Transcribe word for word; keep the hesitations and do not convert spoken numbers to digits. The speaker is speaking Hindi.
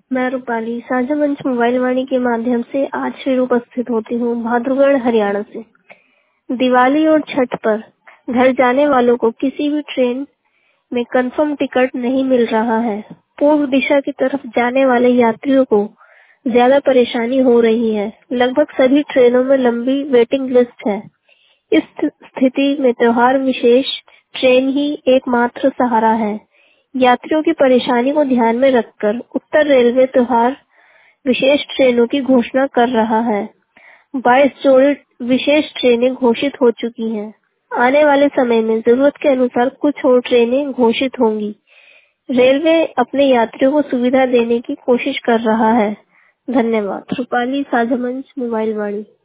मैं रूपाली साझा मंच मोबाइल वाणी के माध्यम से आज फिर उपस्थित होती हूँ भाद्रगढ़ हरियाणा से। दिवाली और छठ पर घर जाने वालों को किसी भी ट्रेन में कंफर्म टिकट नहीं मिल रहा है। पूर्व दिशा की तरफ जाने वाले यात्रियों को ज्यादा परेशानी हो रही है। लगभग सभी ट्रेनों में लंबी वेटिंग लिस्ट है। इस स्थिति में त्योहार विशेष ट्रेन ही एकमात्र सहारा है। यात्रियों की परेशानी को ध्यान में रखकर उत्तर रेलवे त्योहार विशेष ट्रेनों की घोषणा कर रहा है। बाईस जोड़ी विशेष ट्रेनें घोषित हो चुकी हैं। आने वाले समय में जरूरत के अनुसार कुछ और ट्रेनें घोषित होंगी। रेलवे अपने यात्रियों को सुविधा देने की कोशिश कर रहा है। धन्यवाद। रूपाली साझा मंच मोबाइल वाणी।